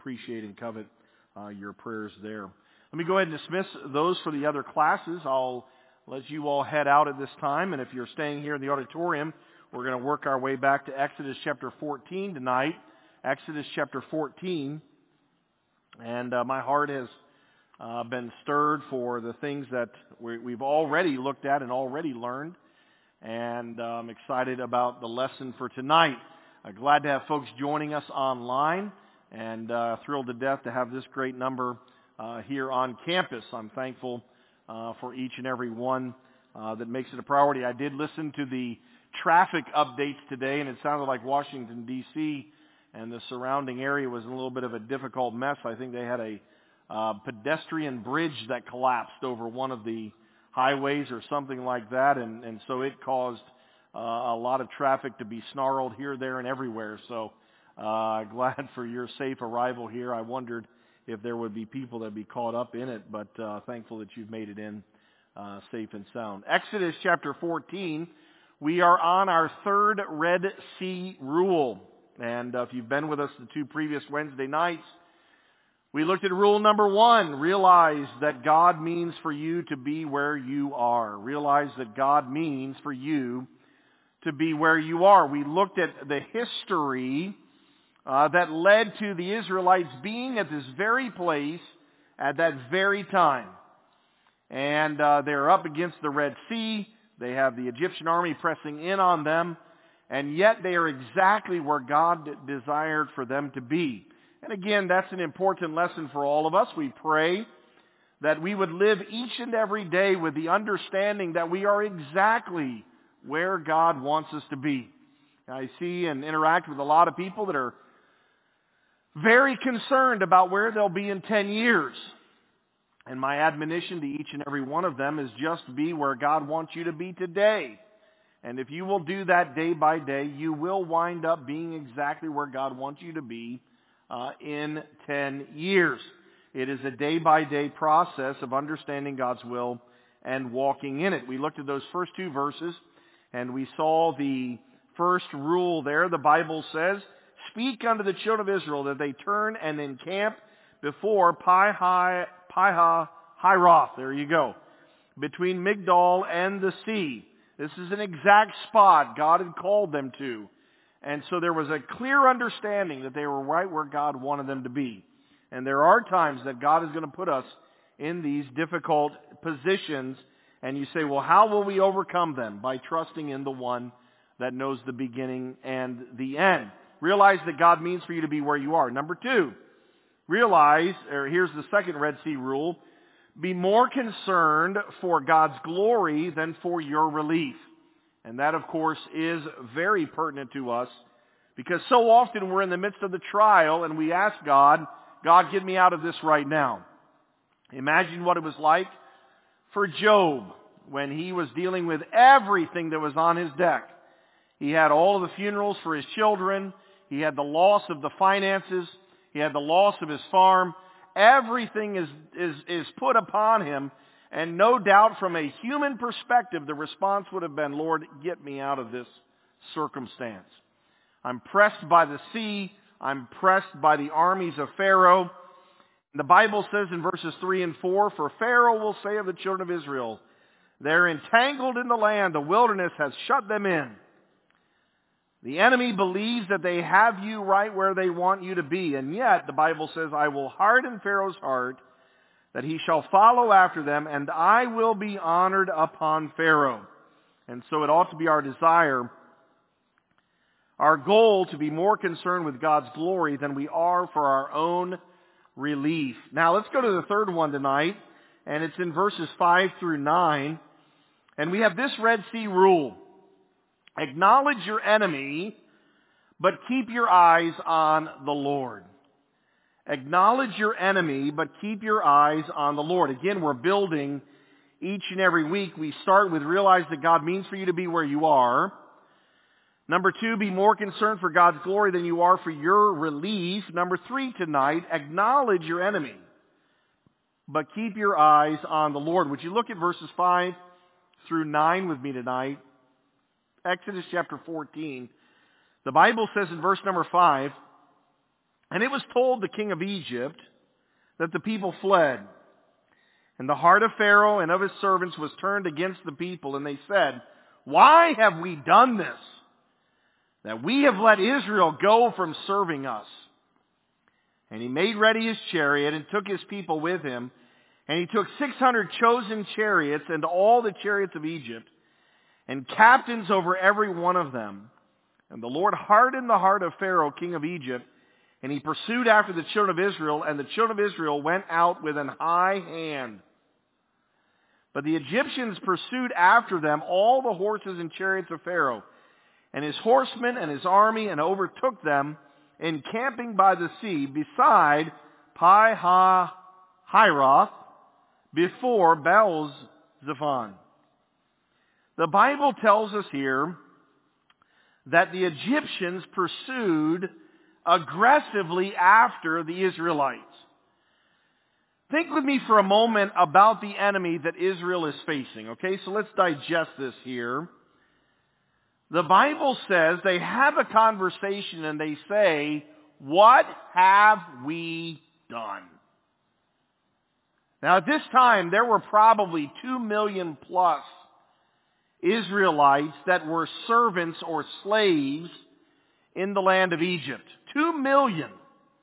appreciate and covet your prayers there. Let me go ahead and dismiss those for the other classes. I'll let you all head out at this time, and if you're staying here in the auditorium, we're going to work our way back to Exodus chapter 14 tonight. Exodus chapter 14. And my heart has been stirred for the things that we've already looked at and already learned. And I'm excited about the lesson for tonight. Glad to have folks joining us online, and thrilled to death to have this great number here on campus. I'm thankful for each and every one that makes it a priority. I did listen to the traffic updates today, and it sounded like Washington, D.C. and the surrounding area was in a little bit of a difficult mess. I think they had a pedestrian bridge that collapsed over one of the highways or something like that, and so it caused a lot of traffic to be snarled here, there, and everywhere. So glad for your safe arrival here. I wondered if there would be people that would be caught up in it, but thankful that you've made it in safe and sound. Exodus chapter 14, we are on our third Red Sea rule. And if you've been with us the two previous Wednesday nights, we looked at rule number 1. Realize that God means for you to be where you are. Realize that God means for you to be where you are. We looked at the history that led to the Israelites being at this very place at that very time. And they're up against the Red Sea. They have the Egyptian army pressing in on them. And yet they are exactly where God desired for them to be. And again, that's an important lesson for all of us. We pray that we would live each and every day with the understanding that we are exactly where God wants us to be. I see and interact with a lot of people that are very concerned about where they'll be in 10 years. And my admonition to each and every one of them is just be where God wants you to be today. And if you will do that day by day, you will wind up being exactly where God wants you to be in 10 years. It is a day-by-day process of understanding God's will and walking in it. We looked at those first two verses, and we saw the first rule there. The Bible says, "Speak unto the children of Israel that they turn and encamp before Pi-hahiroth." There you go. Between Migdol and the sea. This is an exact spot God had called them to. And so there was a clear understanding that they were right where God wanted them to be. And there are times that God is going to put us in these difficult positions. And you say, well, how will we overcome them? By trusting in the one that knows the beginning and the end. Realize that God means for you to be where you are. Number 2, realize, or here's the second Red Sea rule, be more concerned for God's glory than for your relief. And that, of course, is very pertinent to us because so often we're in the midst of the trial and we ask God, God, get me out of this right now. Imagine what it was like for Job when he was dealing with everything that was on his deck. He had all of the funerals for his children. He had the loss of the finances. He had the loss of his farm. Everything is put upon him. And no doubt from a human perspective, the response would have been, Lord, get me out of this circumstance. I'm pressed by the sea. I'm pressed by the armies of Pharaoh. The Bible says in verses 3 and 4, "For Pharaoh will say of the children of Israel, they're entangled in the land. The wilderness has shut them in. The enemy believes that they have you right where they want you to be. And yet, the Bible says, I will harden Pharaoh's heart, that he shall follow after them, and I will be honored upon Pharaoh." And so it ought to be our desire, our goal, to be more concerned with God's glory than we are for our own relief. Now let's go to the third one tonight, and it's in verses 5 through 9. And we have this Red Sea rule. Acknowledge your enemy, but keep your eyes on the Lord. Acknowledge your enemy, but keep your eyes on the Lord. Again, we're building each and every week. We start with realize that God means for you to be where you are. Number 2, be more concerned for God's glory than you are for your relief. Number 3 tonight, acknowledge your enemy, but keep your eyes on the Lord. Would you look at verses 5 through 9 with me tonight? Exodus chapter 14. The Bible says in verse number 5, And it was told the king of Egypt that the people fled. And the heart of Pharaoh and of his servants was turned against the people, and they said, "Why have we done this, that we have let Israel go from serving us?" And he made ready his chariot and took his people with him. And he took 600 chosen chariots and all the chariots of Egypt, and captains over every one of them. And the Lord hardened the heart of Pharaoh, king of Egypt, and he pursued after the children of Israel, and the children of Israel went out with an high hand. But the Egyptians pursued after them all the horses and chariots of Pharaoh, and his horsemen and his army, and overtook them, encamping by the sea, beside Pi-hahiroth, before Baal-zephon. The Bible tells us here that the Egyptians pursued aggressively after the Israelites. Think with me for a moment about the enemy that Israel is facing. Okay, so let's digest this here. The Bible says they have a conversation and they say, "What have we done?" Now at this time, there were probably 2 million plus Israelites that were servants or slaves in the land of Egypt. 2 million.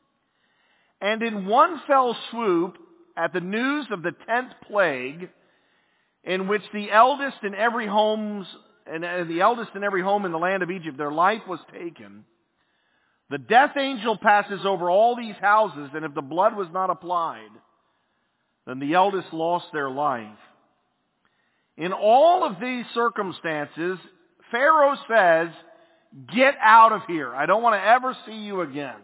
And in one fell swoop, at the news of the 10th plague, in which the eldest in every home in the land of Egypt, their life was taken, the death angel passes over all these houses, and if the blood was not applied, then the eldest lost their life. In all of these circumstances, Pharaoh says, "Get out of here. I don't want to ever see you again."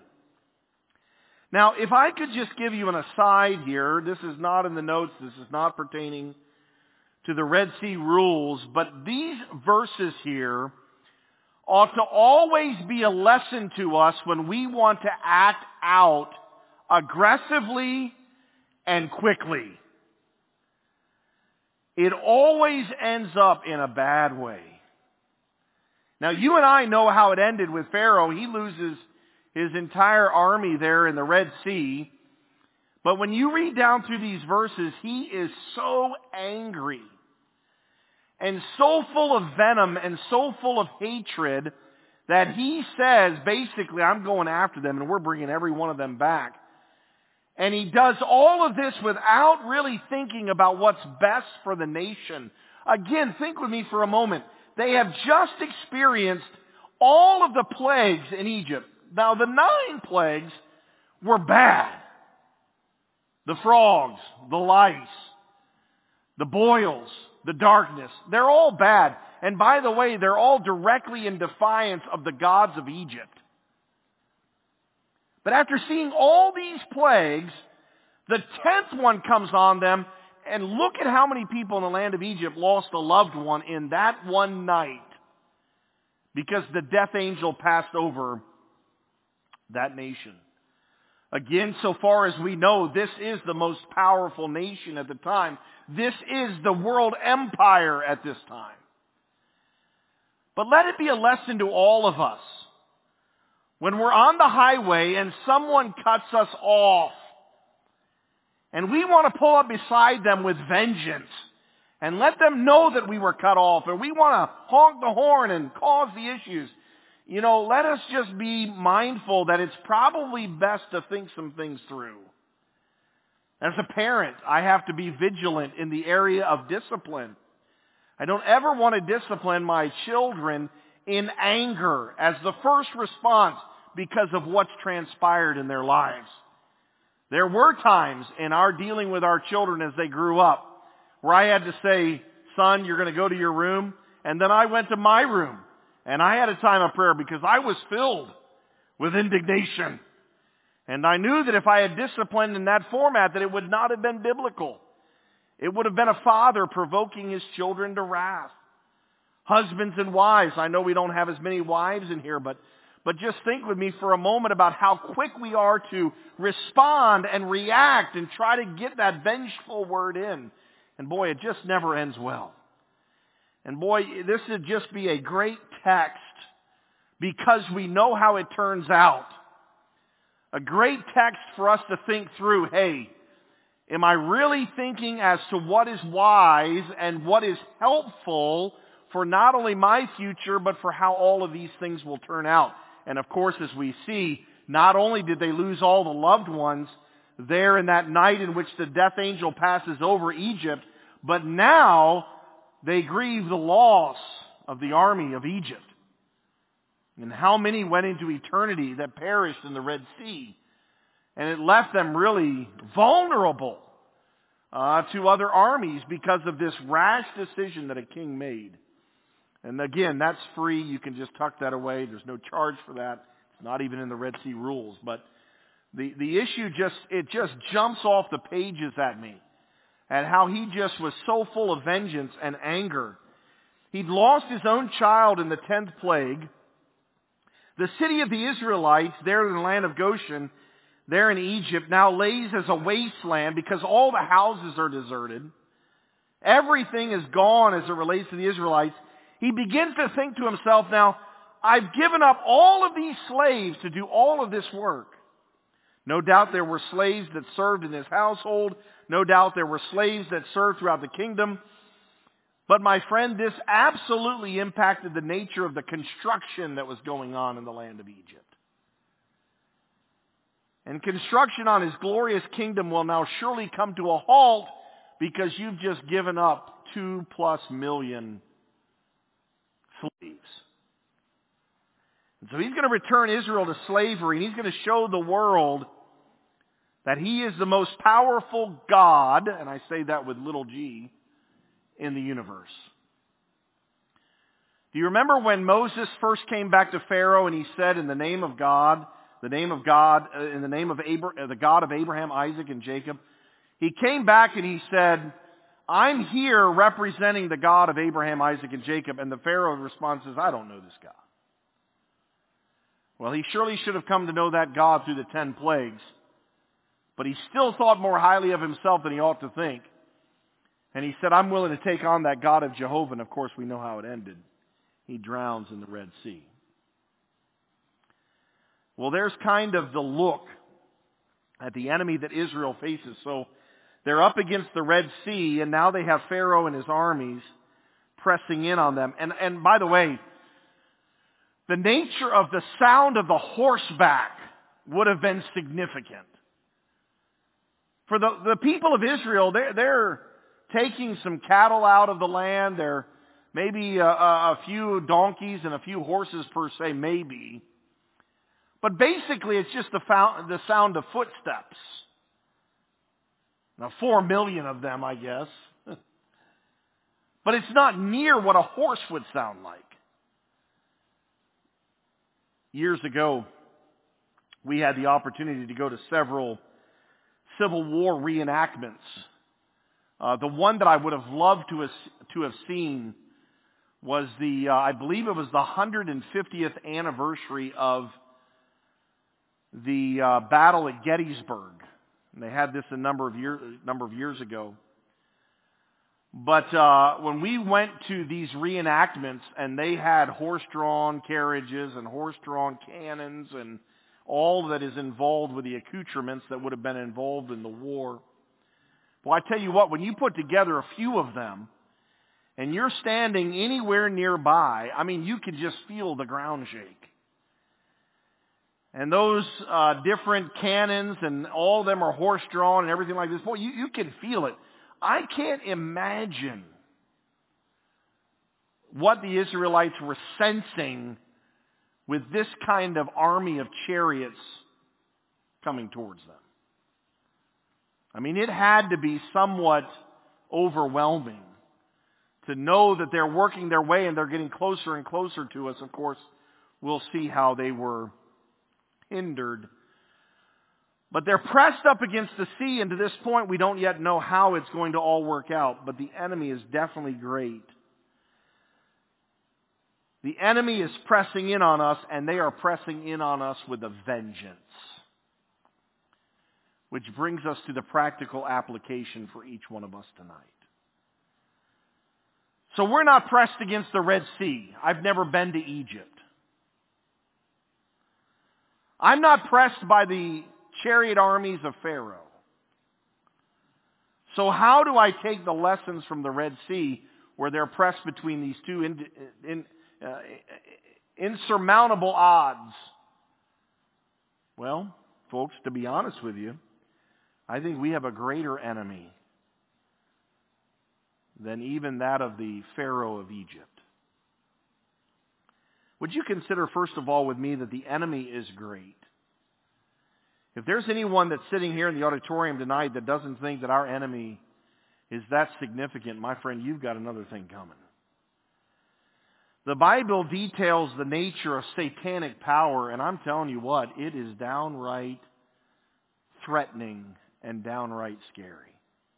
Now, if I could just give you an aside here, this is not in the notes, this is not pertaining to the Red Sea rules, but these verses here ought to always be a lesson to us when we want to act out aggressively and quickly. It always ends up in a bad way. Now, you and I know how it ended with Pharaoh. He loses his entire army there in the Red Sea. But when you read down through these verses, he is so angry and so full of venom and so full of hatred that he says, basically, "I'm going after them and we're bringing every one of them back." And he does all of this without really thinking about what's best for the nation. Again, think with me for a moment. They have just experienced all of the plagues in Egypt. Now, the 9 plagues were bad. The frogs, the lice, the boils, the darkness. They're all bad. And by the way, they're all directly in defiance of the gods of Egypt. But after seeing all these plagues, the 10th one comes on them, and look at how many people in the land of Egypt lost a loved one in that one night because the death angel passed over that nation. Again, so far as we know, this is the most powerful nation at the time. This is the world empire at this time. But let it be a lesson to all of us. When we're on the highway and someone cuts us off, and we want to pull up beside them with vengeance and let them know that we were cut off, or we want to honk the horn and cause the issues, let us just be mindful that it's probably best to think some things through. As a parent, I have to be vigilant in the area of discipline. I don't ever want to discipline my children in anger as the first response because of what's transpired in their lives. There were times in our dealing with our children as they grew up where I had to say, "Son, you're going to go to your room." And then I went to my room and I had a time of prayer because I was filled with indignation. And I knew that if I had disciplined in that format, that it would not have been biblical. It would have been a father provoking his children to wrath. Husbands and wives, I know we don't have as many wives in here, but just think with me for a moment about how quick we are to respond and react and try to get that vengeful word in. And boy, it just never ends well. And boy, this would just be a great text because we know how it turns out. A great text for us to think through, hey, am I really thinking as to what is wise and what is helpful for not only my future, but for how all of these things will turn out? And of course, as we see, not only did they lose all the loved ones there in that night in which the death angel passes over Egypt, but now they grieve the loss of the army of Egypt. And how many went into eternity that perished in the Red Sea? And it left them really vulnerable to other armies because of this rash decision that a king made. And again, that's free. You can just tuck that away. There's no charge for that. It's not even in the Red Sea rules. But the issue just jumps off the pages at me. And how he just was so full of vengeance and anger. He'd lost his own child in the 10th plague. The city of the Israelites, there in the land of Goshen, there in Egypt, now lays as a wasteland because all the houses are deserted. Everything is gone as it relates to the Israelites. He begins to think to himself, now, I've given up all of these slaves to do all of this work. No doubt there were slaves that served in his household. No doubt there were slaves that served throughout the kingdom. But my friend, this absolutely impacted the nature of the construction that was going on in the land of Egypt. And construction on his glorious kingdom will now surely come to a halt because you've just given up 2+ million slaves. And so he's going to return Israel to slavery, and he's going to show the world that he is the most powerful God, and I say that with little g, in the universe. Do you remember when Moses first came back to Pharaoh and he said, in the name of God, in the name of the God of Abraham, Isaac, and Jacob, he came back and he said, I'm here representing the God of Abraham, Isaac, and Jacob. And the Pharaoh response is, I don't know this God. Well, he surely should have come to know that God through the 10 plagues. But he still thought more highly of himself than he ought to think. And he said, I'm willing to take on that God of Jehovah. And of course, we know how it ended. He drowns in the Red Sea. Well, there's kind of the look at the enemy that Israel faces. So they're up against the Red Sea, and now they have Pharaoh and his armies pressing in on them. And by the way, the nature of the sound of the horseback would have been significant. For the people of Israel, they're taking some cattle out of the land. There maybe a few donkeys and a few horses per se, maybe. But basically, it's just the sound of footsteps. Now, 4 million of them, I guess. But it's not near what a horse would sound like. Years ago, we had the opportunity to go to several Civil War reenactments. The one that I would have loved to have seen was I believe it was the 150th anniversary of the battle at Gettysburg. And they had this a number of years ago. But when we went to these reenactments, and they had horse-drawn carriages and horse-drawn cannons and all that is involved with the accoutrements that would have been involved in the war. Well, I tell you what, when you put together a few of them, and you're standing anywhere nearby, I mean, you can just feel the ground shake. And those different cannons, and all of them are horse-drawn and everything like this. Boy, you can feel it. I can't imagine what the Israelites were sensing with this kind of army of chariots coming towards them. I mean, it had to be somewhat overwhelming to know that they're working their way and they're getting closer and closer to us. Of course, we'll see how they were hindered. But they're pressed up against the sea, and to this point we don't yet know how it's going to all work out. But the enemy is definitely great. The enemy is pressing in on us, and they are pressing in on us with a vengeance. Which brings us to the practical application for each one of us tonight. So we're not pressed against the Red Sea. I've never been to Egypt. I'm not pressed by the chariot armies of Pharaoh. So how do I take the lessons from the Red Sea where they're pressed between these two insurmountable odds? Well, folks, to be honest with you, I think we have a greater enemy than even that of the Pharaoh of Egypt. Would you consider, first of all, with me that the enemy is great? If there's anyone that's sitting here in the auditorium tonight that doesn't think that our enemy is that significant, my friend, you've got another thing coming. The Bible details the nature of satanic power, and I'm telling you what, it is downright threatening and downright scary.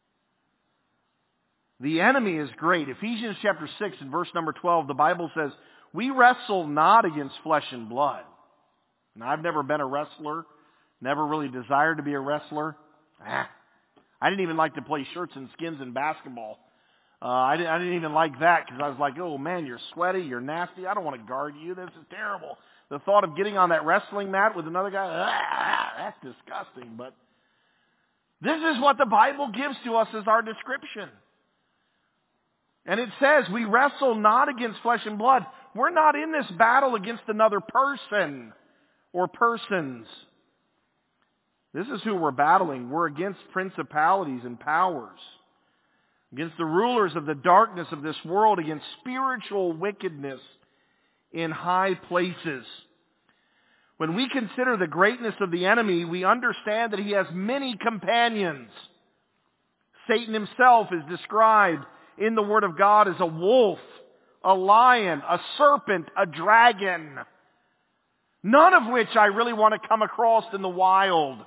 The enemy is great. Ephesians chapter 6 and verse number 12, the Bible says, we wrestle not against flesh and blood. Now, I've never been a wrestler, never really desired to be a wrestler. I didn't even like to play shirts and skins in basketball. I didn't even like that because I was like, oh man, you're sweaty, you're nasty, I don't want to guard you, this is terrible. The thought of getting on that wrestling mat with another guy, that's disgusting. But this is what the Bible gives to us as our description. And it says, we wrestle not against flesh and blood. We're not in this battle against another person or persons. This is who we're battling. We're against principalities and powers, against the rulers of the darkness of this world, against spiritual wickedness in high places. When we consider the greatness of the enemy, we understand that he has many companions. Satan himself is described in the Word of God as a wolf, a lion, a serpent, a dragon. None of which I really want to come across in the wild.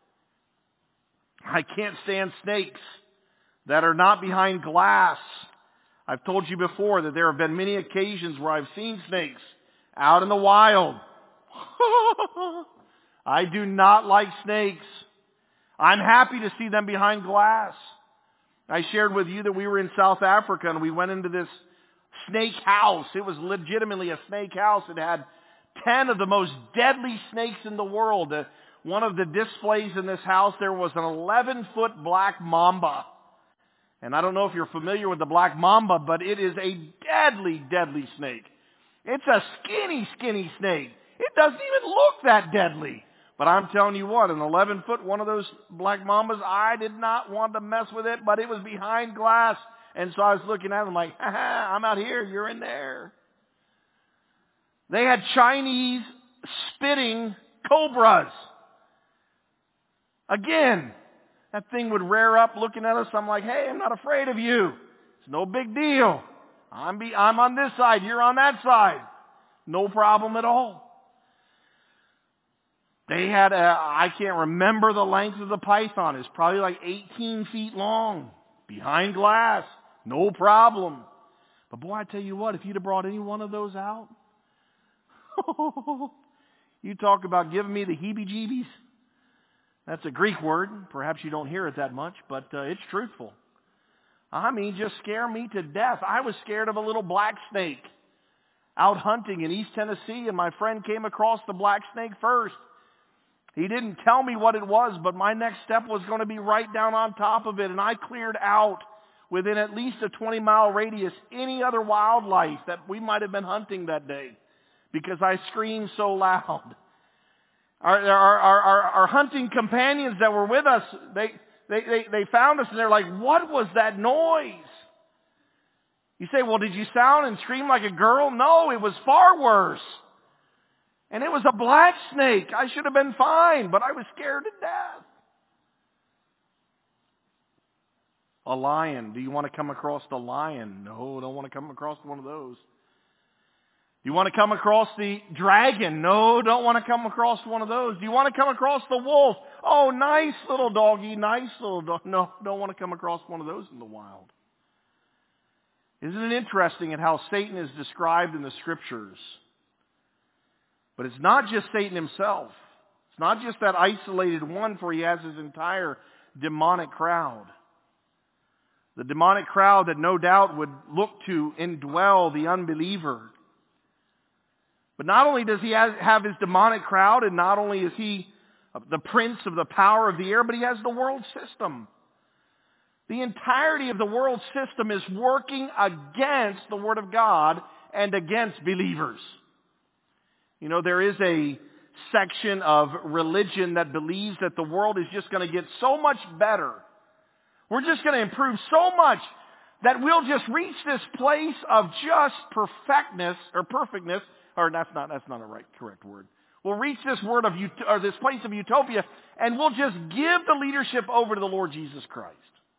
I can't stand snakes that are not behind glass. I've told you before that there have been many occasions where I've seen snakes out in the wild. I do not like snakes. I'm happy to see them behind glass. I shared with you that we were in South Africa and we went into this snake house. It was legitimately a snake house. It had 10 of the most deadly snakes in the world. One of the displays in this house, there was an 11-foot black mamba. And I don't know if you're familiar with the black mamba, but it is a deadly, deadly snake. It's a skinny, skinny snake. It doesn't even look that deadly. But I'm telling you what, an 11-foot, one of those black mambas, I did not want to mess with it, but it was behind glass. And so I was looking at it, I'm like, I'm out here, you're in there. They had Chinese spitting cobras. Again, that thing would rear up looking at us. I'm like, hey, I'm not afraid of you. It's no big deal. I'm on this side, you're on that side. No problem at all. They had I can't remember the length of the python. It's probably like 18 feet long. Behind glass. No problem. But boy, I tell you what, if you'd have brought any one of those out, you talk about giving me the heebie-jeebies. That's a Greek word. Perhaps you don't hear it that much, but it's truthful. I mean, just scare me to death. I was scared of a little black snake out hunting in East Tennessee, and my friend came across the black snake first. He didn't tell me what it was, but my next step was going to be right down on top of it, and I cleared out within at least a 20-mile radius any other wildlife that we might have been hunting that day because I screamed so loud. Our hunting companions that were with us, they found us and they're like, what was that noise? You say, well, did you sound and scream like a girl? No, it was far worse. And it was a black snake. I should have been fine, but I was scared to death. A lion. Do you want to come across the lion? No, don't want to come across one of those. Do you want to come across the dragon? No, don't want to come across one of those. Do you want to come across the wolf? Oh, nice little doggy, nice little dog. No, don't want to come across one of those in the wild. Isn't it interesting at how Satan is described in the Scriptures? But it's not just Satan himself. It's not just that isolated one, for he has his entire demonic crowd. The demonic crowd that no doubt would look to indwell the unbeliever. But not only does he have his demonic crowd, and not only is he the prince of the power of the air, but he has the world system. The entirety of the world system is working against the Word of God and against believers. You know, there is a section of religion that believes that the world is just going to get so much better. We're just going to improve so much that we'll just reach this place of just perfectness, or that's not a correct word. We'll reach this this place of utopia, and we'll just give the leadership over to the Lord Jesus Christ.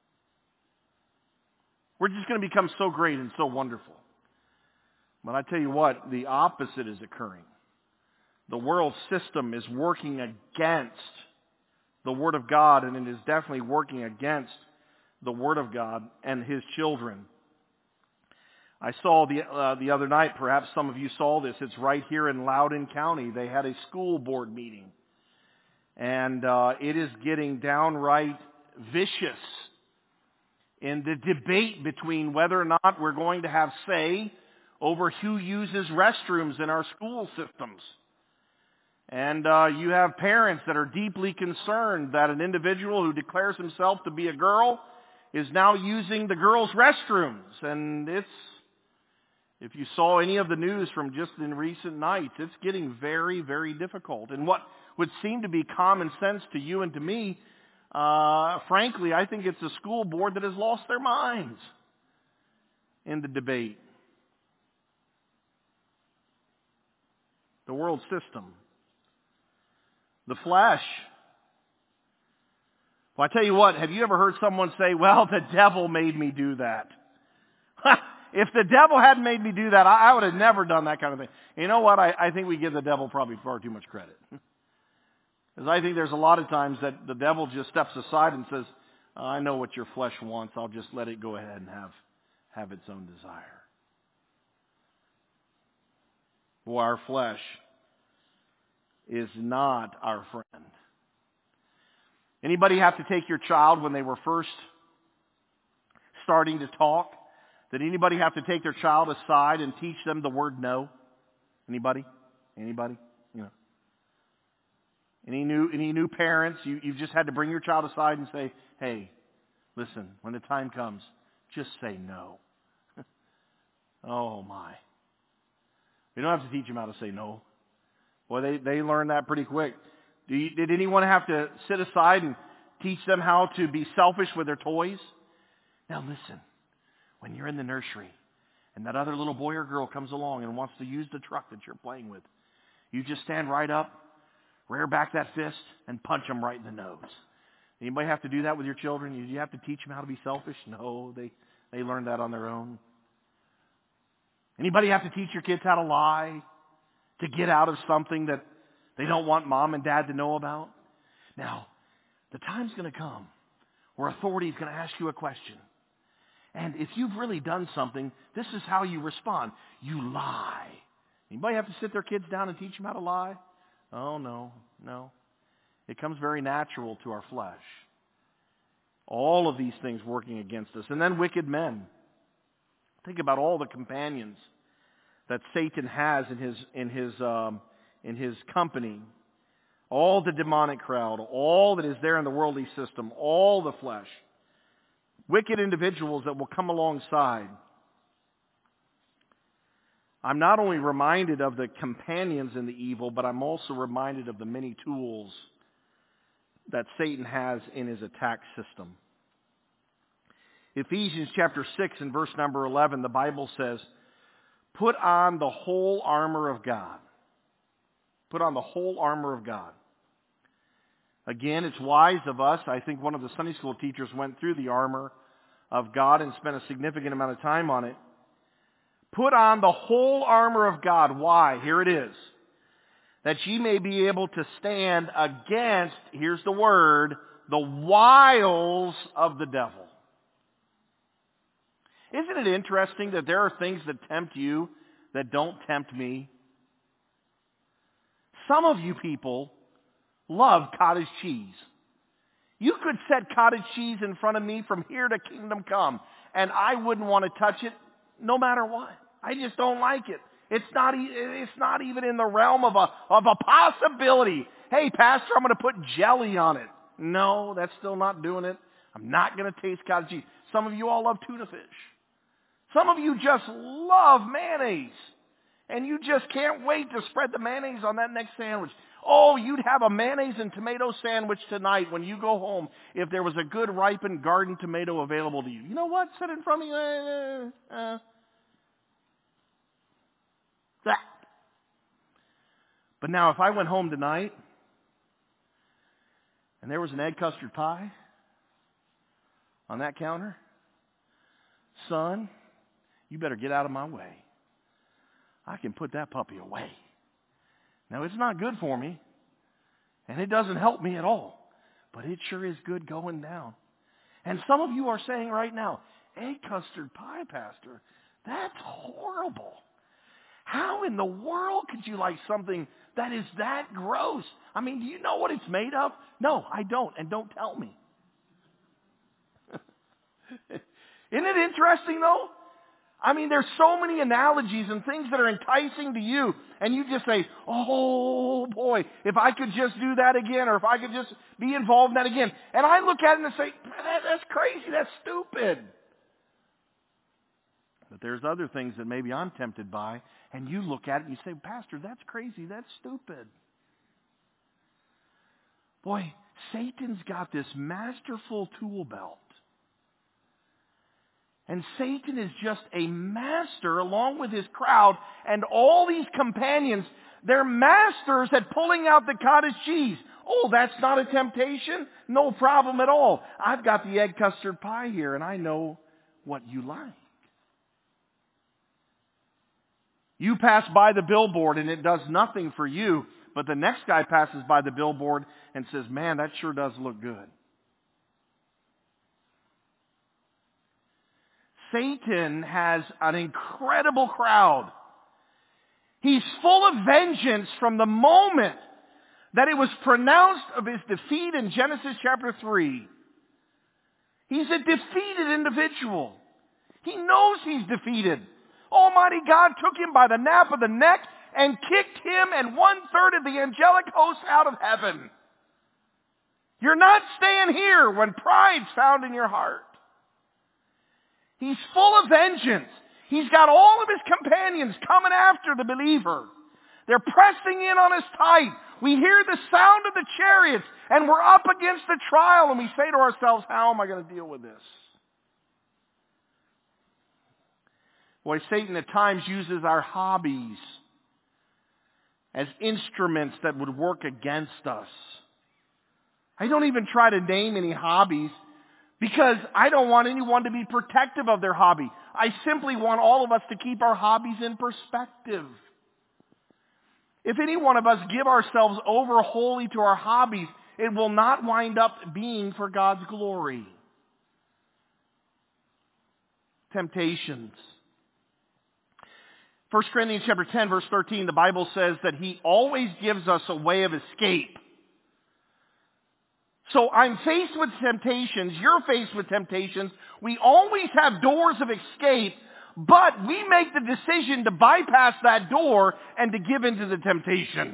We're just going to become so great and so wonderful. But I tell you what, the opposite is occurring. The world system is working against the Word of God, and it is definitely working against the Word of God and His children. I saw the other night, perhaps some of you saw this, it's right here in Loudoun County. They had a school board meeting. And it is getting downright vicious in the debate between whether or not we're going to have say over who uses restrooms in our school systems. And you have parents that are deeply concerned that an individual who declares himself to be a girl is now using the girls' restrooms. And if you saw any of the news from just in recent nights, it's getting very, very difficult. And what would seem to be common sense to you and to me, frankly, I think it's a school board that has lost their minds in the debate. The world system. The flesh. Well, I tell you what, have you ever heard someone say, well, the devil made me do that? If the devil hadn't made me do that, I would have never done that kind of thing. You know what? I think we give the devil probably far too much credit. Because I think there's a lot of times that the devil just steps aside and says, I know what your flesh wants. I'll just let it go ahead and have its own desire. Boy, our flesh is not our friend. Anybody have to take your child when they were first starting to talk? Did anybody have to take their child aside and teach them the word no? Anybody? Anybody? You know. Any new parents? You've just had to bring your child aside and say, hey, listen, when the time comes, just say no. Oh my. We don't have to teach them how to say no. Boy, they learn that pretty quick. Did anyone have to sit aside and teach them how to be selfish with their toys? Now listen, when you're in the nursery and that other little boy or girl comes along and wants to use the truck that you're playing with, you just stand right up, rear back that fist, and punch them right in the nose. Anybody have to do that with your children? You have to teach them how to be selfish? No, they learn that on their own. Anybody have to teach your kids how to lie? To get out of something that they don't want mom and dad to know about? Now, the time's going to come where authority is going to ask you a question. And if you've really done something, this is how you respond. You lie. Anybody have to sit their kids down and teach them how to lie? Oh, no. It comes very natural to our flesh. All of these things working against us. And then wicked men. Think about all the companions that Satan has in his company. All the demonic crowd, all that is there in the worldly system, all the flesh. Wicked individuals that will come alongside. I'm not only reminded of the companions in the evil, but I'm also reminded of the many tools that Satan has in his attack system. Ephesians chapter 6 and verse number 11, the Bible says, put on the whole armor of God. Put on the whole armor of God. Again, it's wise of us. I think one of the Sunday school teachers went through the armor of God and spent a significant amount of time on it. Put on the whole armor of God. Why? Here it is. That ye may be able to stand against, here's the word, the wiles of the devil. Isn't it interesting that there are things that tempt you that don't tempt me? Some of you people love cottage cheese. You could set cottage cheese in front of me from here to kingdom come, and I wouldn't want to touch it no matter what. I just don't like it. It's not even in the realm of a possibility. Hey, Pastor, I'm going to put jelly on it. No, that's still not doing it. I'm not going to taste cottage cheese. Some of you all love tuna fish. Some of you just love mayonnaise. And you just can't wait to spread the mayonnaise on that next sandwich. Oh, you'd have a mayonnaise and tomato sandwich tonight when you go home if there was a good ripened garden tomato available to you. You know what? Sit in front of you. That. But now if I went home tonight and there was an egg custard pie on that counter, son, you better get out of my way. I can put that puppy away. Now, it's not good for me, and it doesn't help me at all, but it sure is good going down. And some of you are saying right now, egg custard pie, Pastor, that's horrible. How in the world could you like something that is that gross? I mean, do you know what it's made of? No, I don't, and don't tell me. Isn't it interesting, though? I mean, there's so many analogies and things that are enticing to you, and you just say, oh boy, if I could just do that again, or if I could just be involved in that again. And I look at it and say, that's crazy, that's stupid. But there's other things that maybe I'm tempted by, and you look at it and you say, Pastor, that's crazy, that's stupid. Boy, Satan's got this masterful tool belt. And Satan is just a master along with his crowd and all these companions. They're masters at pulling out the cottage cheese. Oh, that's not a temptation? No problem at all. I've got the egg custard pie here and I know what you like. You pass by the billboard and it does nothing for you, but the next guy passes by the billboard and says, man, that sure does look good. Satan has an incredible crowd. He's full of vengeance from the moment that it was pronounced of his defeat in Genesis chapter 3. He's a defeated individual. He knows he's defeated. Almighty God took him by the nape of the neck and kicked him and 1/3 of the angelic host out of heaven. You're not staying here when pride's found in your heart. He's full of vengeance. He's got all of his companions coming after the believer. They're pressing in on us tight. We hear the sound of the chariots, and we're up against the trial, and we say to ourselves, how am I going to deal with this? Boy, Satan at times uses our hobbies as instruments that would work against us. I don't even try to name any hobbies, because I don't want anyone to be protective of their hobby. I simply want all of us to keep our hobbies in perspective. If any one of us give ourselves over wholly to our hobbies, it will not wind up being for God's glory. Temptations. 1 Corinthians chapter 10, verse 13, the Bible says that He always gives us a way of escape. So I'm faced with temptations, you're faced with temptations. We always have doors of escape, but we make the decision to bypass that door and to give into the temptation.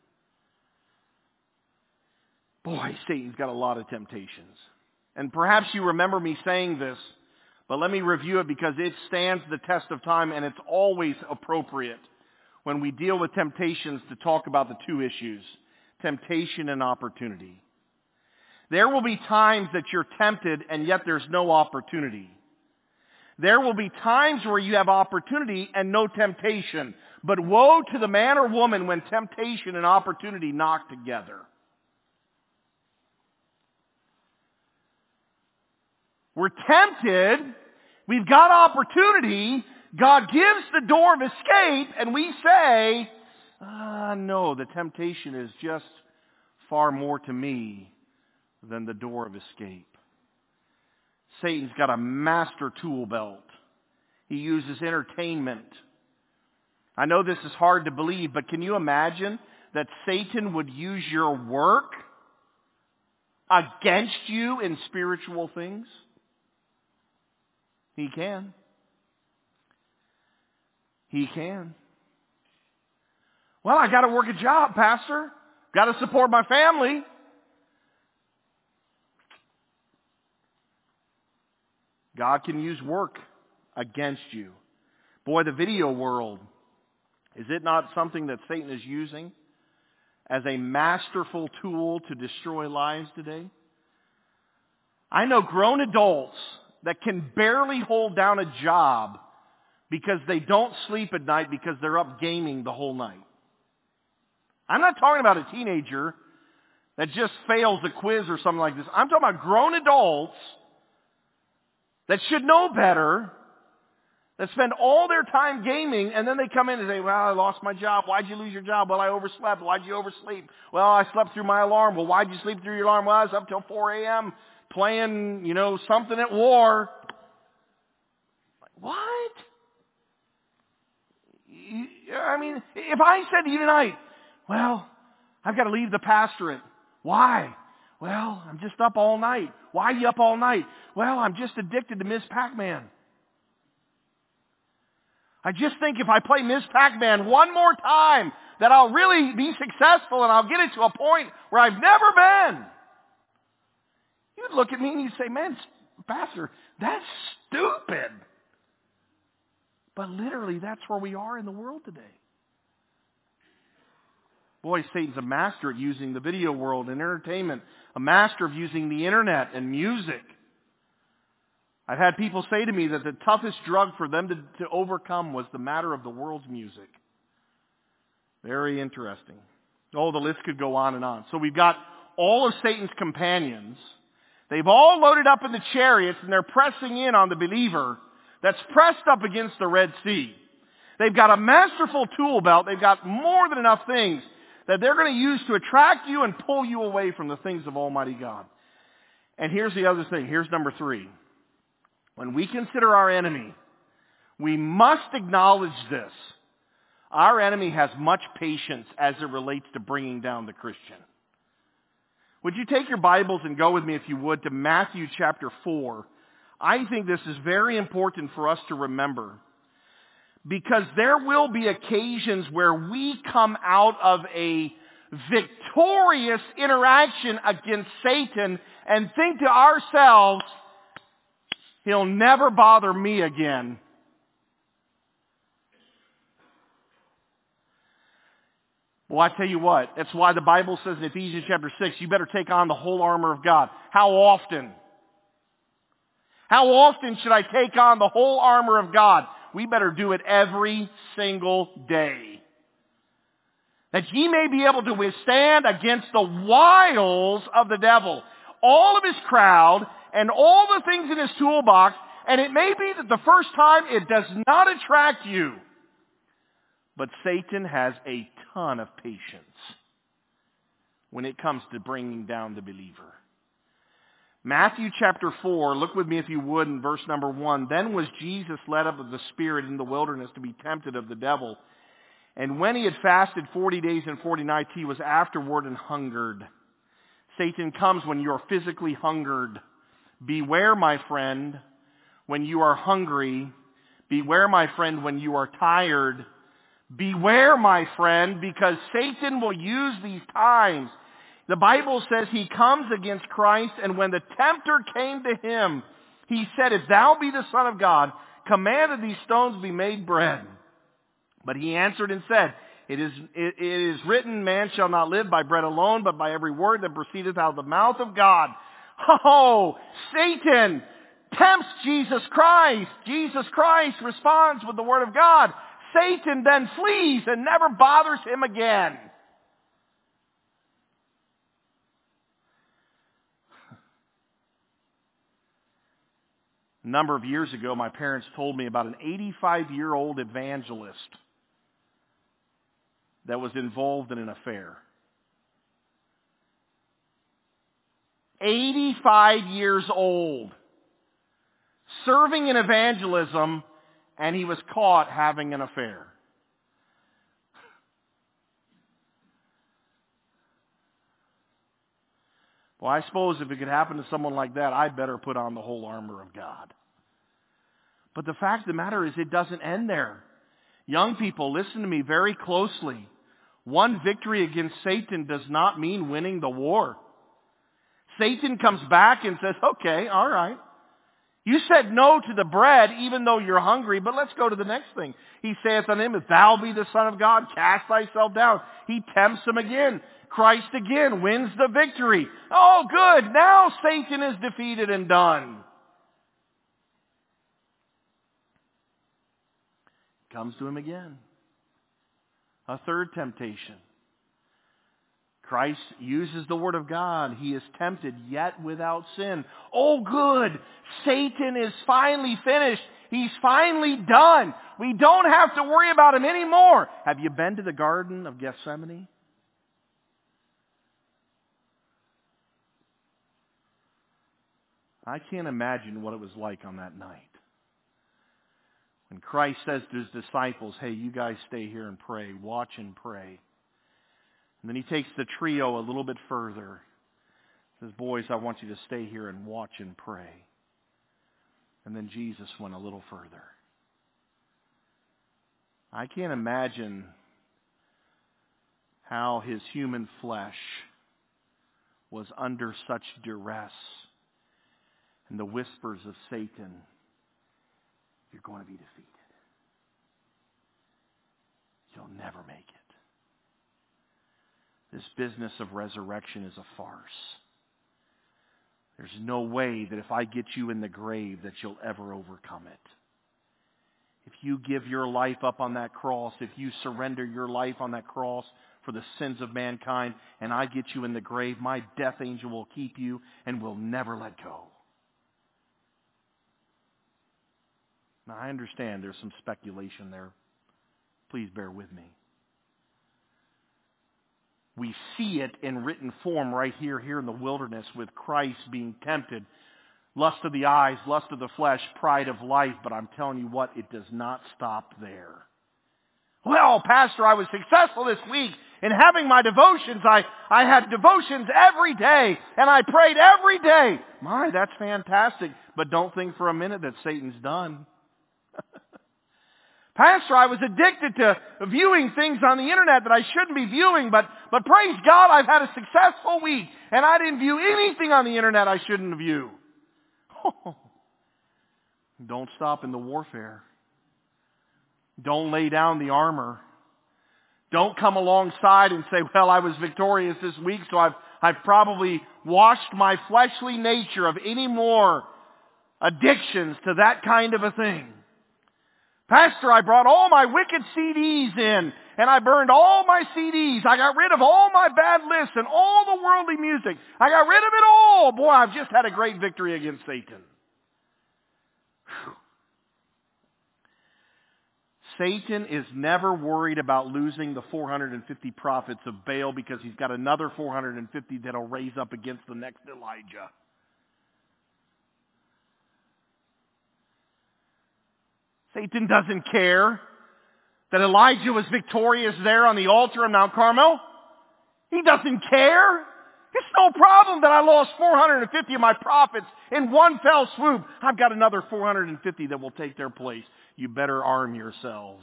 Boy, Satan's got a lot of temptations. And perhaps you remember me saying this, but let me review it because it stands the test of time and it's always appropriate when we deal with temptations to talk about the two issues, temptation and opportunity. There will be times that you're tempted and yet there's no opportunity. There will be times where you have opportunity and no temptation. But woe to the man or woman when temptation and opportunity knock together. We're tempted. We've got opportunity. God gives the door of escape and we say, no, the temptation is just far more to me than the door of escape. Satan's got a master tool belt. He uses entertainment. I know this is hard to believe, but can you imagine that Satan would use your work against you in spiritual things? He can. He can. Well, I got to work a job, Pastor. Got to support my family. God can use work against you. Boy, the video world, is it not something that Satan is using as a masterful tool to destroy lives today? I know grown adults that can barely hold down a job because they don't sleep at night because they're up gaming the whole night. I'm not talking about a teenager that just fails a quiz or something like this. I'm talking about grown adults that should know better, that spend all their time gaming, and then they come in and say, well, I lost my job. Why'd you lose your job? Well, I overslept. Why'd you oversleep? Well, I slept through my alarm. Well, why'd you sleep through your alarm? Well, I was up till 4 a.m. playing, something at war. What? I mean, if I said to you tonight, well, I've got to leave the pastorate. Why? Well, I'm just up all night. Why are you up all night? Well, I'm just addicted to Ms. Pac-Man. I just think if I play Ms. Pac-Man one more time, that I'll really be successful and I'll get it to a point where I've never been. You'd look at me and you'd say, man, Pastor, that's stupid. But literally, that's where we are in the world today. Boy, Satan's a master at using the video world and entertainment, a master of using the internet and music. I've had people say to me that the toughest drug for them to overcome was the matter of the world's music. Very interesting. Oh, the list could go on and on. So we've got all of Satan's companions. They've all loaded up in the chariots and they're pressing in on the believer that's pressed up against the Red Sea. They've got a masterful tool belt. They've got more than enough things that they're going to use to attract you and pull you away from the things of Almighty God. And here's the other thing. Here's number 3. When we consider our enemy, we must acknowledge this. Our enemy has much patience as it relates to bringing down the Christian. Would you take your Bibles and go with me, if you would, to Matthew chapter 4? I think this is very important for us to remember, because there will be occasions where we come out of a victorious interaction against Satan and think to ourselves, he'll never bother me again. Well, I tell you what, that's why the Bible says in Ephesians chapter 6, you better take on the whole armor of God. How often? How often should I take on the whole armor of God? We better do it every single day, that ye may be able to withstand against the wiles of the devil, all of his crowd, and all the things in his toolbox. And it may be that the first time it does not attract you, but Satan has a ton of patience when it comes to bringing down the believer. Matthew chapter 4, look with me if you would in verse number 1. Then was Jesus led up of the Spirit in the wilderness to be tempted of the devil. And when he had fasted 40 days and 40 nights, he was afterward and hungered. Satan comes when you are physically hungered. Beware, my friend, when you are hungry. Beware, my friend, when you are tired. Beware, my friend, because Satan will use these times. The Bible says he comes against Christ, and when the tempter came to him, he said, if thou be the Son of God, command that these stones be made bread. But he answered and said, it is written, man shall not live by bread alone, but by every word that proceedeth out of the mouth of God. Oh, Satan tempts Jesus Christ. Jesus Christ responds with the word of God. Satan then flees and never bothers him again. A number of years ago, my parents told me about an 85-year-old evangelist that was involved in an affair. 85 years old, serving in evangelism, and he was caught having an affair. Well, I suppose if it could happen to someone like that, I'd better put on the whole armor of God. But the fact of the matter is, it doesn't end there. Young people, listen to me very closely. One victory against Satan does not mean winning the war. Satan comes back and says, okay, all right. You said no to the bread even though you're hungry, but let's go to the next thing. He saith unto him, if thou be the Son of God, cast thyself down. He tempts him again. Christ again wins the victory. Oh, good. Now Satan is defeated and done. Comes to him again. A third temptation. Christ uses the Word of God. He is tempted, yet without sin. Oh, good. Satan is finally finished. He's finally done. We don't have to worry about him anymore. Have you been to the Garden of Gethsemane? I can't imagine what it was like on that night. When Christ says to His disciples, hey, you guys stay here and pray. Watch and pray. And then He takes the trio a little bit further. He says, boys, I want you to stay here and watch and pray. And then Jesus went a little further. I can't imagine how His human flesh was under such duress and the whispers of Satan, you're going to be defeated. You'll never make it. This business of resurrection is a farce. There's no way that if I get you in the grave that you'll ever overcome it. If you give your life up on that cross, if you surrender your life on that cross for the sins of mankind, and I get you in the grave, my death angel will keep you and will never let go. Now, I understand there's some speculation there. Please bear with me. We see it in written form right here in the wilderness with Christ being tempted. Lust of the eyes, lust of the flesh, pride of life. But I'm telling you what, it does not stop there. Well, Pastor, I was successful this week in having my devotions. I had devotions every day, and I prayed every day. My, that's fantastic. But don't think for a minute that Satan's done. Pastor, I was addicted to viewing things on the internet that I shouldn't be viewing, but praise God, I've had a successful week, and I didn't view anything on the internet I shouldn't view. Don't stop in the warfare. Don't lay down the armor. Don't come alongside and say, well, I was victorious this week, so I've probably washed my fleshly nature of any more addictions to that kind of a thing. Pastor, I brought all my wicked CDs in, and I burned all my CDs. I got rid of all my bad lists and all the worldly music. I got rid of it all. Boy, I've just had a great victory against Satan. Whew. Satan is never worried about losing the 450 prophets of Baal because he's got another 450 that'll raise up against the next Elijah. Satan doesn't care that Elijah was victorious there on the altar of Mount Carmel. He doesn't care. It's no problem that I lost 450 of my prophets in one fell swoop. I've got another 450 that will take their place. You better arm yourselves.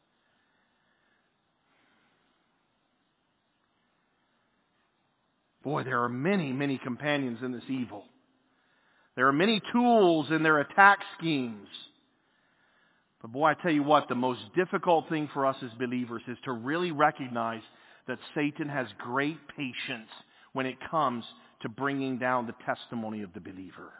Boy, there are many, many companions in this evil. There are many tools in their attack schemes. But boy, I tell you what, the most difficult thing for us as believers is to really recognize that Satan has great patience when it comes to bringing down the testimony of the believer.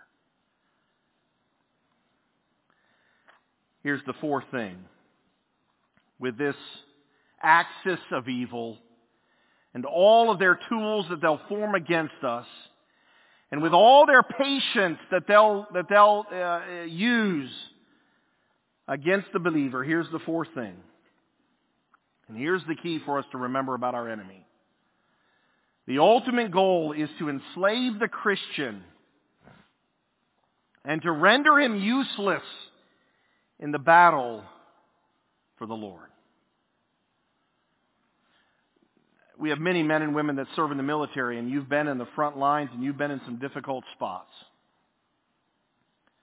Here's the fourth thing. With this axis of evil and all of their tools that they'll form against us, and with all their patience that they'll use against the believer, here's the fourth thing. And here's the key for us to remember about our enemy. The ultimate goal is to enslave the Christian and to render him useless in the battle for the Lord. We have many men and women that serve in the military, and you've been in the front lines and you've been in some difficult spots.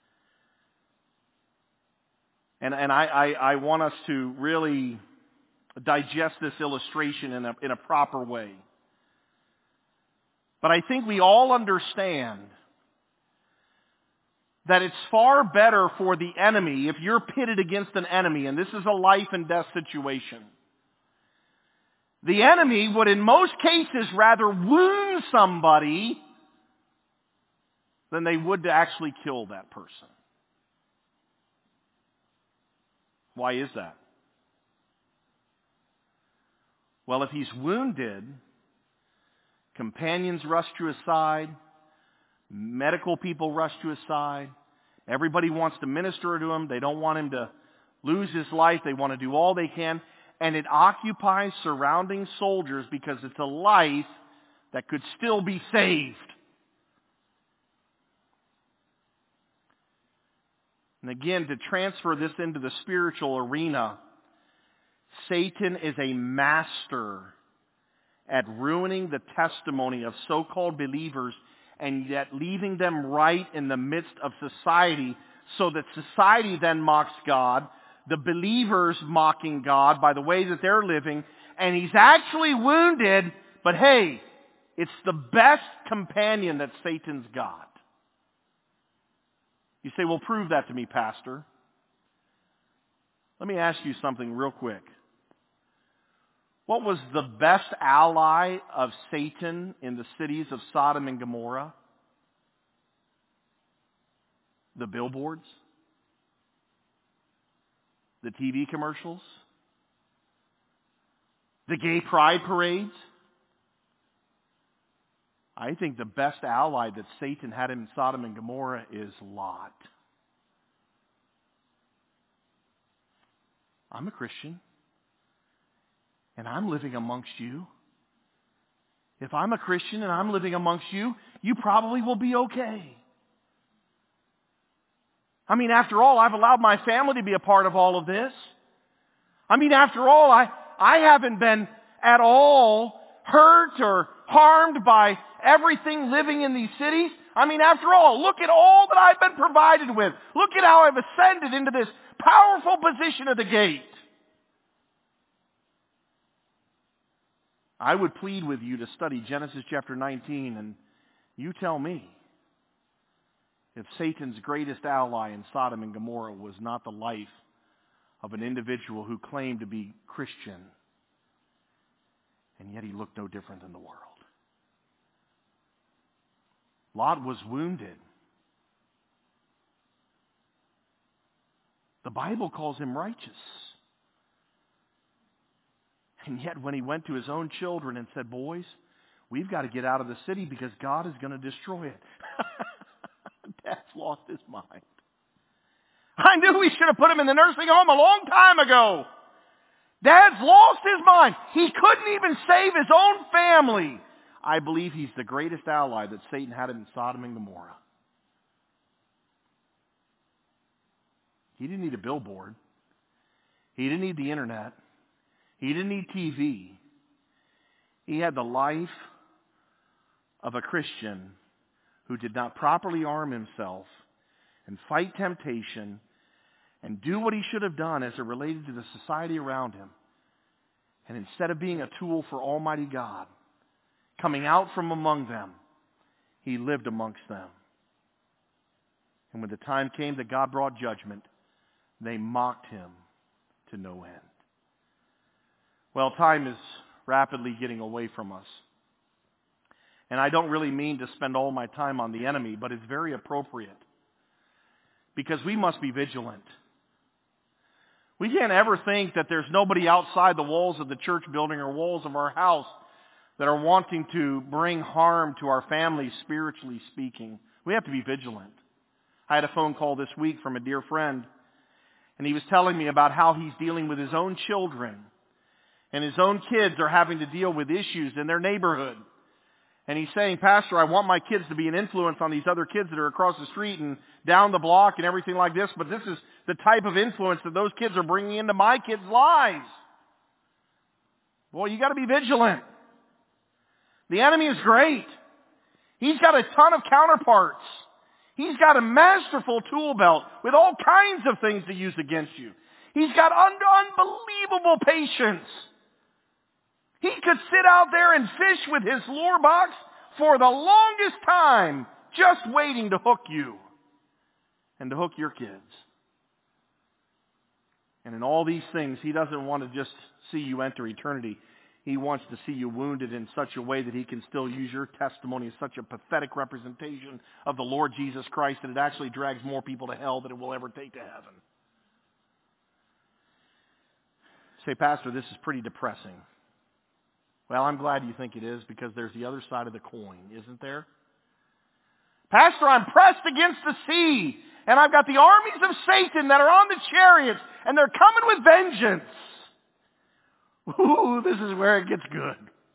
And I want us to really digest this illustration in a proper way. But I think we all understand that it's far better for the enemy, if you're pitted against an enemy, and this is a life and death situation, the enemy would in most cases rather wound somebody than they would to actually kill that person. Why is that? Well, if he's wounded, companions rush to his side, medical people rush to his side, everybody wants to minister to him, they don't want him to lose his life, they want to do all they can, and it occupies surrounding soldiers because it's a life that could still be saved. And again, to transfer this into the spiritual arena, Satan is a master at ruining the testimony of so-called believers and yet leaving them right in the midst of society so that society then mocks God, the believers mocking God by the way that they're living, and he's actually wounded, but hey, it's the best companion that Satan's got. You say, well, prove that to me, Pastor. Let me ask you something real quick. What was the best ally of Satan in the cities of Sodom and Gomorrah? The billboards? The TV commercials? The gay pride parades? I think the best ally that Satan had in Sodom and Gomorrah is Lot. I'm a Christian, and I'm living amongst you. If I'm a Christian and I'm living amongst you, you probably will be okay. I mean, after all, I've allowed my family to be a part of all of this. I mean, after all, I haven't been at all hurt or harmed by everything living in these cities. I mean, after all, look at all that I've been provided with. Look at how I've ascended into this powerful position of the gate. I would plead with you to study Genesis chapter 19, and you tell me if Satan's greatest ally in Sodom and Gomorrah was not the life of an individual who claimed to be Christian, and yet he looked no different than the world. Lot was wounded. The Bible calls him righteous. And yet when he went to his own children and said, boys, we've got to get out of the city because God is going to destroy it. Dad's lost his mind. I knew we should have put him in the nursing home a long time ago. Dad's lost his mind. He couldn't even save his own family. I believe he's the greatest ally that Satan had in Sodom and Gomorrah. He didn't need a billboard. He didn't need the internet. He didn't need TV. He had the life of a Christian who did not properly arm himself and fight temptation and do what he should have done as it related to the society around him. And instead of being a tool for Almighty God, coming out from among them, he lived amongst them. And when the time came that God brought judgment, they mocked him to no end. Well, time is rapidly getting away from us. And I don't really mean to spend all my time on the enemy, but it's very appropriate. Because we must be vigilant. We can't ever think that there's nobody outside the walls of the church building or walls of our house that are wanting to bring harm to our families, spiritually speaking. We have to be vigilant. I had a phone call this week from a dear friend, and he was telling me about how he's dealing with his own children. And his own kids are having to deal with issues in their neighborhood. And he's saying, Pastor, I want my kids to be an influence on these other kids that are across the street and down the block and everything like this, but this is the type of influence that those kids are bringing into my kids' lives. Boy, you got to be vigilant. The enemy is great. He's got a ton of counterparts. He's got a masterful tool belt with all kinds of things to use against you. He's got unbelievable patience. He could sit out there and fish with his lure box for the longest time, just waiting to hook you and to hook your kids. And in all these things, He doesn't want to just see you enter eternity. He wants to see you wounded in such a way that He can still use your testimony as such a pathetic representation of the Lord Jesus Christ that it actually drags more people to hell than it will ever take to heaven. Say, Pastor, this is pretty depressing. Well, I'm glad you think it is, because there's the other side of the coin, isn't there? Pastor, I'm pressed against the sea, and I've got the armies of Satan that are on the chariots, and they're coming with vengeance. Ooh, this is where it gets good.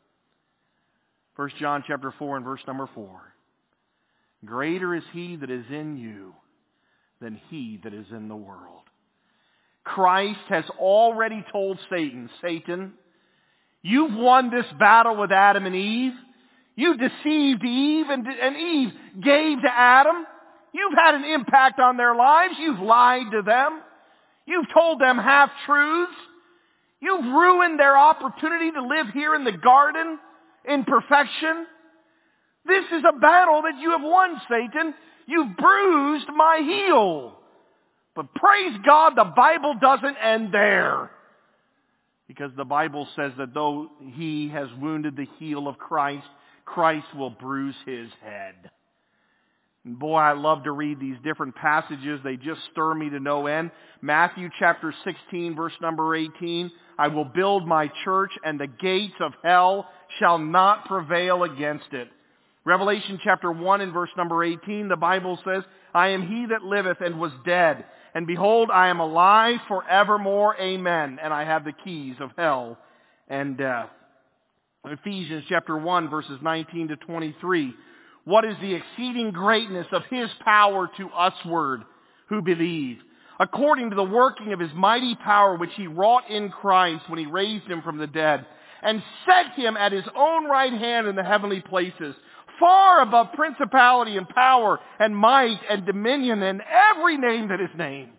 1 John chapter 4 and verse number 4. Greater is He that is in you than he that is in the world. Christ has already told Satan, Satan, you've won this battle with Adam and Eve. You deceived Eve, and Eve gave to Adam. You've had an impact on their lives. You've lied to them. You've told them half-truths. You've ruined their opportunity to live here in the garden in perfection. This is a battle that you have won, Satan. You've bruised my heel. But praise God, the Bible doesn't end there. Because the Bible says that though He has wounded the heel of Christ, Christ will bruise His head. And boy, I love to read these different passages. They just stir me to no end. Matthew chapter 16, verse number 18. I will build my church, and the gates of hell shall not prevail against it. Revelation chapter 1 and verse number 18, the Bible says, I am He that liveth and was dead. And behold, I am alive forevermore. Amen. And I have the keys of hell and death. Ephesians chapter 1 verses 19 to 23. What is the exceeding greatness of His power to usward who believe, according to the working of His mighty power which He wrought in Christ when He raised Him from the dead, and set Him at His own right hand in the heavenly places, far above principality and power and might and dominion and every name that is named.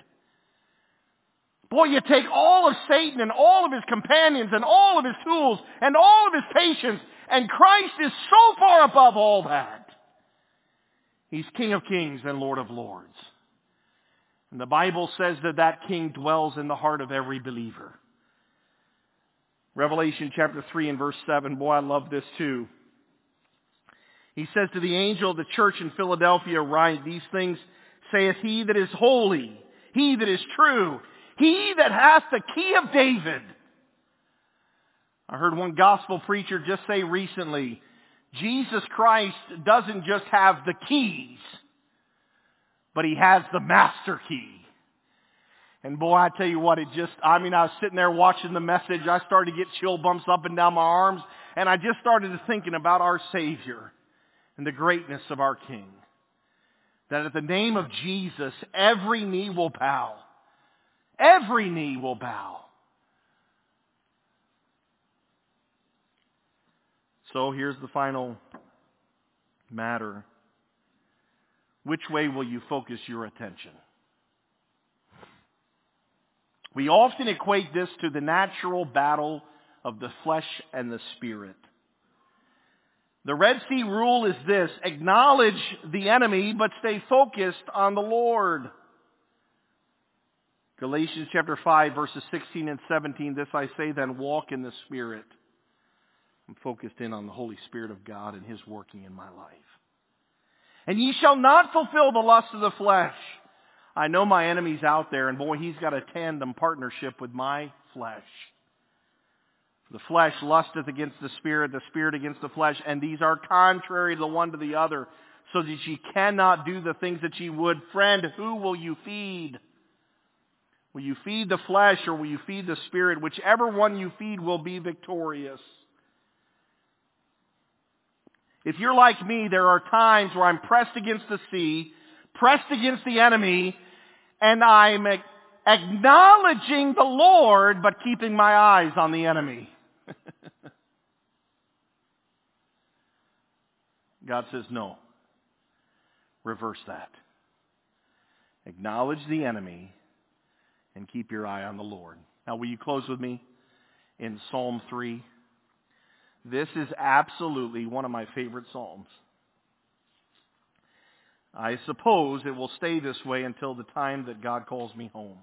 Boy, you take all of Satan and all of his companions and all of his tools and all of his patience, and Christ is so far above all that. He's King of kings and Lord of lords. And the Bible says that that King dwells in the heart of every believer. Revelation chapter 3 and verse 7, boy, I love this too. He says to the angel of the church in Philadelphia, write, these things saith He that is holy, He that is true, He that hath the key of David. I heard one gospel preacher just say recently, Jesus Christ doesn't just have the keys, but He has the master key. And boy, I tell you what, I was sitting there watching the message. I started to get chill bumps up and down my arms, and I just started thinking about our Savior and the greatness of our King. That at the name of Jesus, every knee will bow. Every knee will bow. So here's the final matter. Which way will you focus your attention? We often equate this to the natural battle of the flesh and the spirit. The Red Sea rule is this: acknowledge the enemy, but stay focused on the Lord. Galatians chapter 5, verses 16 and 17, this I say then, walk in the Spirit. I'm focused in on the Holy Spirit of God and His working in my life. And ye shall not fulfill the lust of the flesh. I know my enemy's out there, and boy, he's got a tandem partnership with my flesh. The flesh lusteth against the Spirit against the flesh, and these are contrary the one to the other, so that ye cannot do the things that ye would. Friend, who will you feed? Will you feed the flesh or will you feed the Spirit? Whichever one you feed will be victorious. If you're like me, there are times where I'm pressed against the sea, pressed against the enemy, and I'm acknowledging the Lord, but keeping my eyes on the enemy. God says, no. Reverse that. Acknowledge the enemy and keep your eye on the Lord. Now, will you close with me in Psalm 3? This is absolutely one of my favorite psalms. I suppose it will stay this way until the time that God calls me home.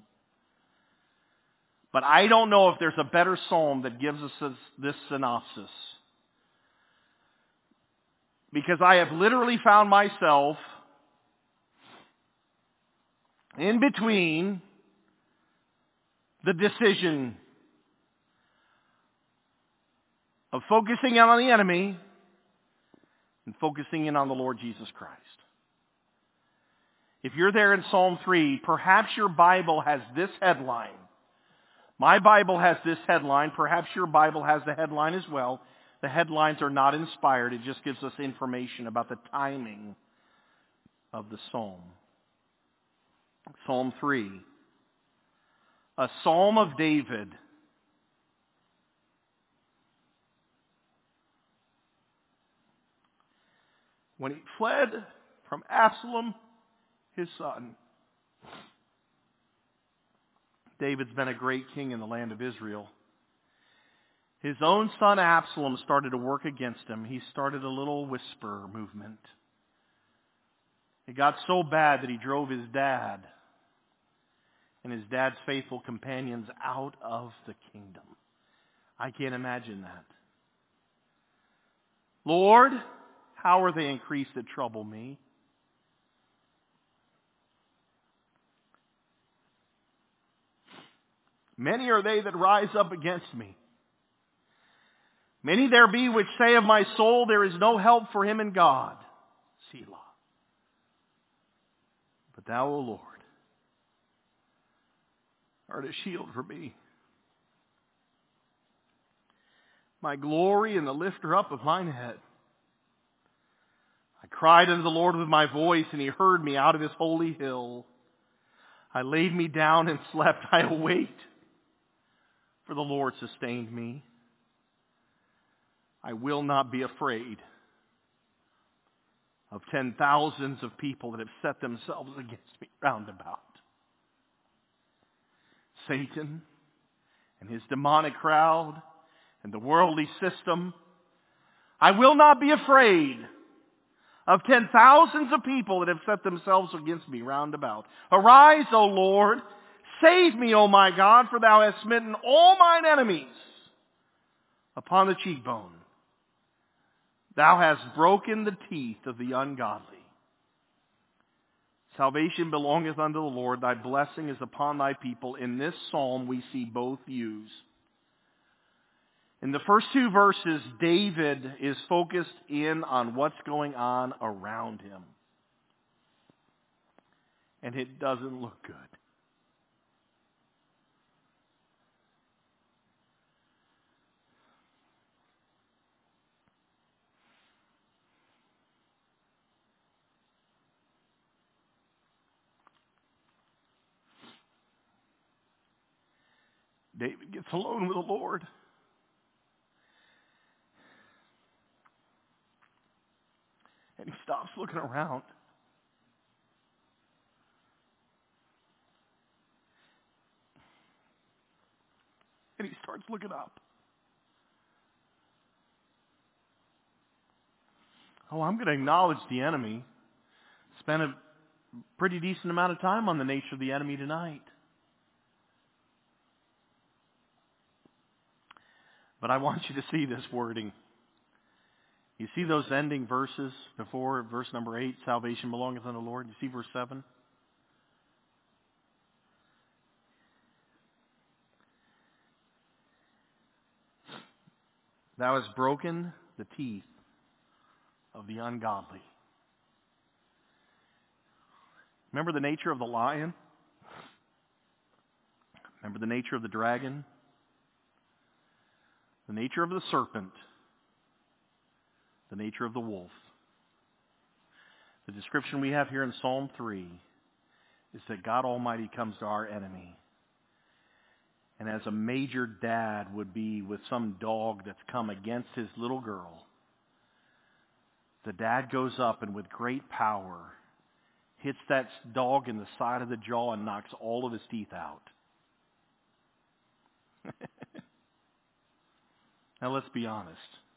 But I don't know if there's a better psalm that gives us this synopsis. Because I have literally found myself in between the decision of focusing in on the enemy and focusing in on the Lord Jesus Christ. If you're there in Psalm 3, perhaps your Bible has this headline. My Bible has this headline. Perhaps your Bible has the headline as well. The headlines are not inspired. It just gives us information about the timing of the psalm. Psalm 3. A psalm of David. When he fled from Absalom, his son. David's been a great king in the land of Israel. His own son Absalom started to work against him. He started a little whisper movement. It got so bad that he drove his dad and his dad's faithful companions out of the kingdom. I can't imagine that. Lord, how are they increased that trouble me? Many are they that rise up against me. Many there be which say of my soul, there is no help for him in God. Selah. But thou, O Lord, art a shield for me, my glory and the lifter up of mine head. I cried unto the Lord with my voice, and he heard me out of his holy hill. I laid me down and slept. I awaked, for the Lord sustained me. I will not be afraid of 10,000s of people that have set themselves against me round about. Satan and his demonic crowd and the worldly system. I will not be afraid of 10,000s of people that have set themselves against me round about. Arise, O Lord, save me, O my God, for thou hast smitten all mine enemies upon the cheekbone. Thou hast broken the teeth of the ungodly. Salvation belongeth unto the Lord. Thy blessing is upon thy people. In this psalm we see both used. In the first two verses, David is focused in on what's going on around him. And it doesn't look good. David gets alone with the Lord. And he stops looking around. And he starts looking up. Oh, I'm going to acknowledge the enemy. Spent a pretty decent amount of time on the nature of the enemy tonight. But I want you to see this wording. You see those ending verses before verse number 8, salvation belongeth unto the Lord. You see verse 7? Thou hast broken the teeth of the ungodly. Remember the nature of the lion? Remember the nature of the dragon? The nature of the serpent? The nature of the wolf? The description we have here in Psalm 3 is that God Almighty comes to our enemy. And as a major dad would be with some dog that's come against his little girl, the dad goes up and with great power hits that dog in the side of the jaw and knocks all of his teeth out. Now let's be honest.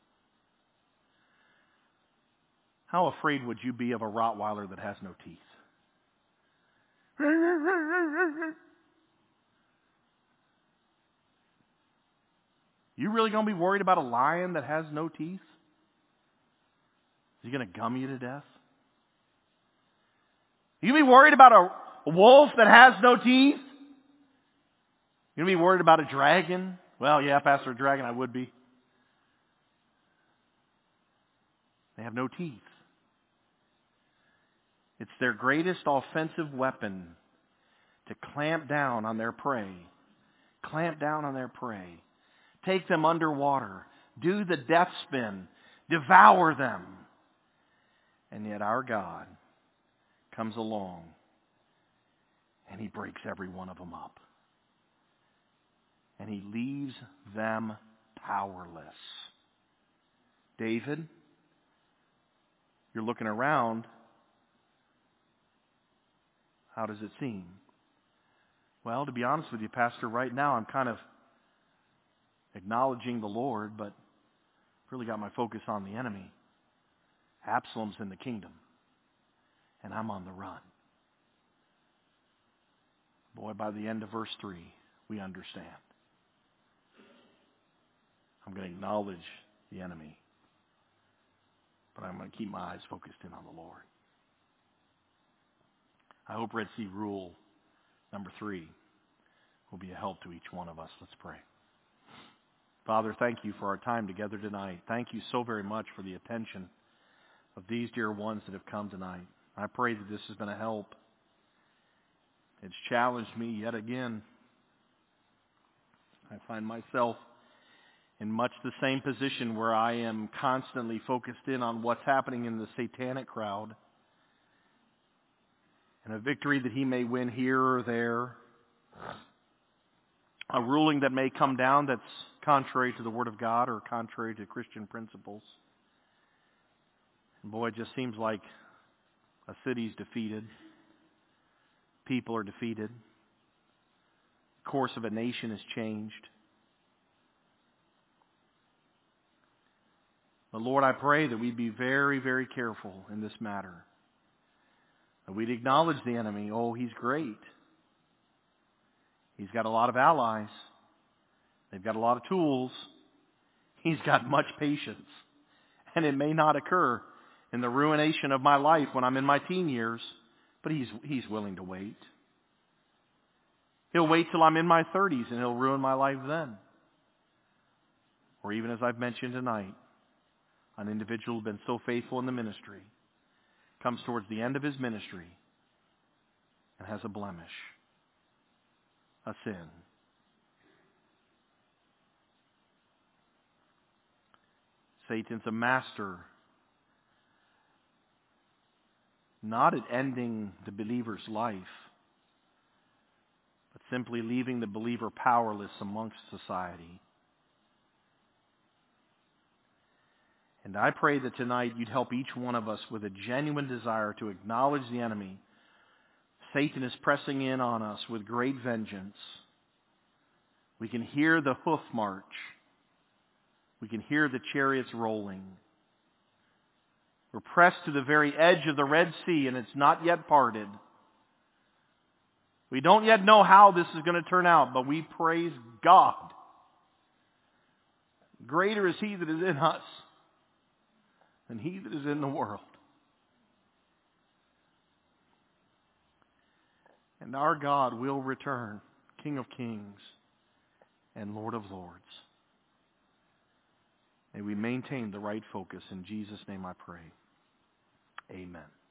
How afraid would you be of a Rottweiler that has no teeth? You really going to be worried about a lion that has no teeth? Is he going to gum you to death? You be worried about a wolf that has no teeth? You going to be worried about a dragon? Well, yeah, Pastor, a dragon, I would be. They have no teeth. It's their greatest offensive weapon to clamp down on their prey. Clamp down on their prey. Take them underwater. Do the death spin. Devour them. And yet our God comes along and He breaks every one of them up. And He leaves them powerless. David, you're looking around. How does it seem? Well, to be honest with you, Pastor, right now I'm kind of acknowledging the Lord, but really got my focus on the enemy. Absalom's in the kingdom, and I'm on the run. Boy, by the end of verse 3, we understand. I'm going to acknowledge the enemy, but I'm going to keep my eyes focused in on the Lord. I hope Red Sea Rule number 3 will be a help to each one of us. Let's pray. Father, thank you for our time together tonight. Thank you so very much for the attention of these dear ones that have come tonight. I pray that this has been a help. It's challenged me yet again. I find myself in much the same position where I am constantly focused in on what's happening in the satanic crowd and a victory that he may win here or there, a ruling that may come down that's contrary to the Word of God or contrary to Christian principles. And boy, it just seems like a city's defeated. People are defeated. The course of a nation has changed. But Lord, I pray that we'd be very, very careful in this matter. That we'd acknowledge the enemy. Oh, he's great. He's got a lot of allies. They've got a lot of tools. He's got much patience. And it may not occur in the ruination of my life when I'm in my teen years, but he's willing to wait. He'll wait till I'm in my 30s and he'll ruin my life then. Or even as I've mentioned tonight, an individual who's been so faithful in the ministry comes towards the end of his ministry and has a blemish, a sin. Satan's a master not at ending the believer's life, but simply leaving the believer powerless amongst society. And I pray that tonight you'd help each one of us with a genuine desire to acknowledge the enemy. Satan is pressing in on us with great vengeance. We can hear the hoof march. We can hear the chariots rolling. We're pressed to the very edge of the Red Sea and it's not yet parted. We don't yet know how this is going to turn out, but we praise God. Greater is He that is in us than he that is in the world. And our God will return, King of Kings and Lord of Lords. May we maintain the right focus. In Jesus' name I pray. Amen.